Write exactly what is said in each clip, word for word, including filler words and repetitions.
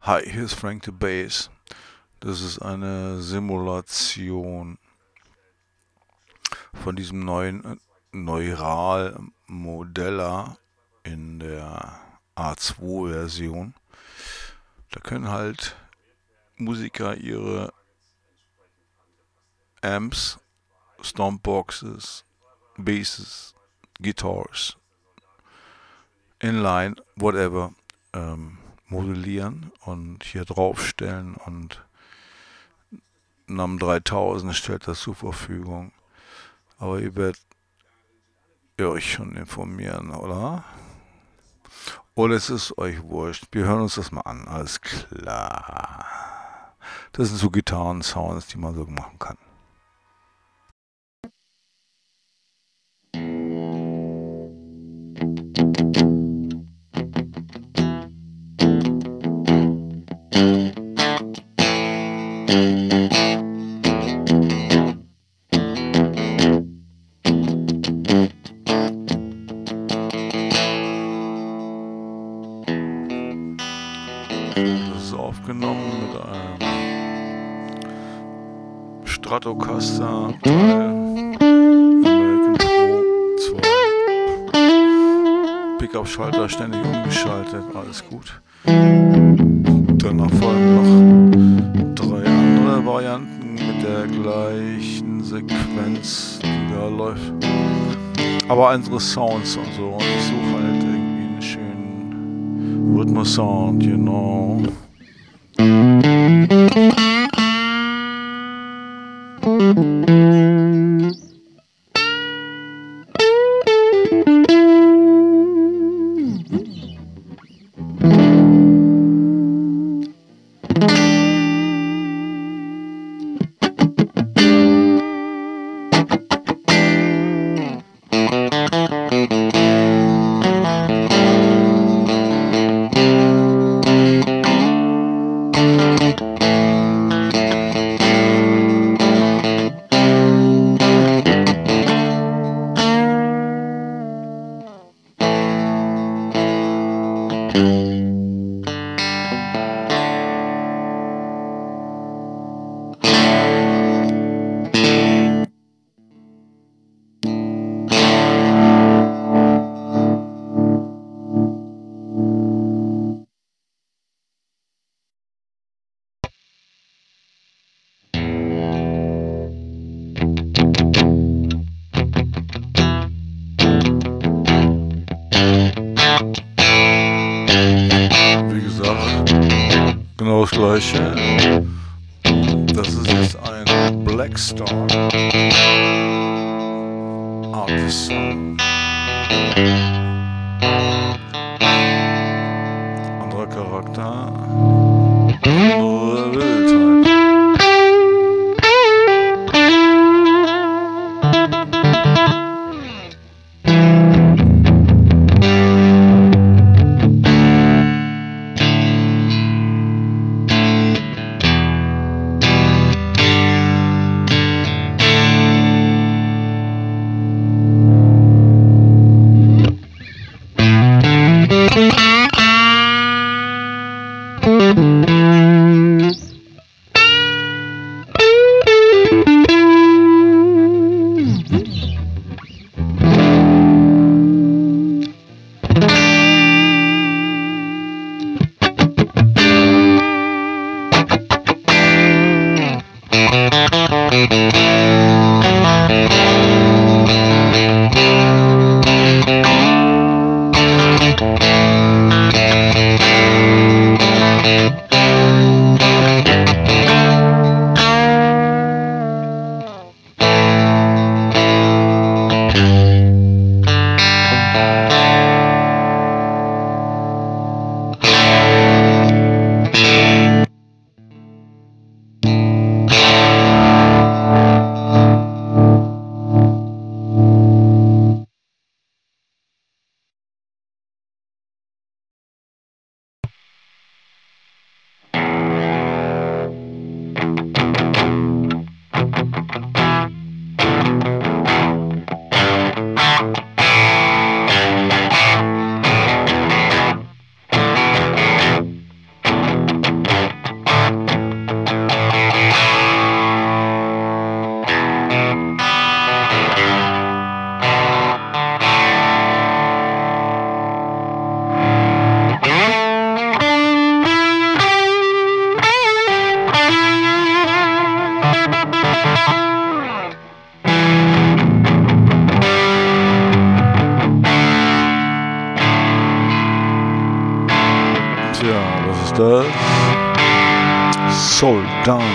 Hi, hier ist Frank the Bass. Das ist eine Simulation von diesem neuen äh, Neural Modeller in der A zwei Version. Da können halt Musiker ihre Amps, Stompboxes, Basses, Guitars, Inline, whatever, ähm, modellieren und hier draufstellen, und NAM dreitausend stellt das zur Verfügung. Aber ihr werdet ihr euch schon informieren, oder? Oder es ist euch wurscht. Wir hören uns das mal an. Alles klar. Das sind so Gitarren-Sounds, die man so machen kann. Das ist aufgenommen mit einem Stratocaster American Pro zwei. Pickup-Schalter ständig umgeschaltet, alles gut. Danach folgen noch drei andere Varianten mit der gleichen Sequenz, die da läuft. Aber andere Sounds und so. Und ich suche halt irgendwie einen schönen Rhythmus-Sound, you know. Wie gesagt, genau das gleiche. Das ist jetzt ein Blackstar Artisan. Anderer Charakter. Andere Wildheit. Monsters, Soul Down.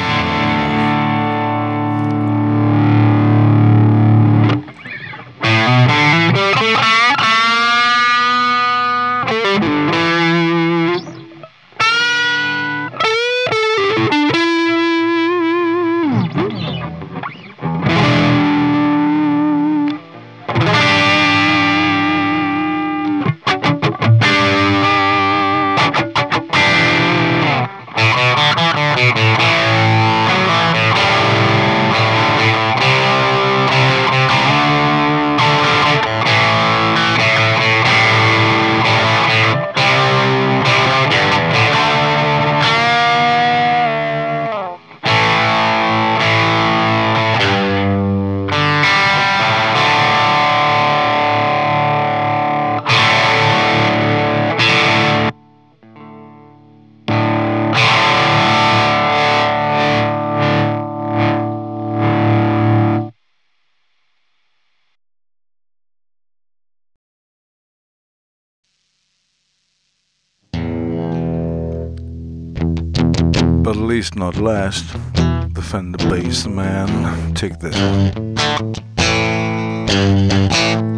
But at least not last, the Fender Bass Man. Take this one.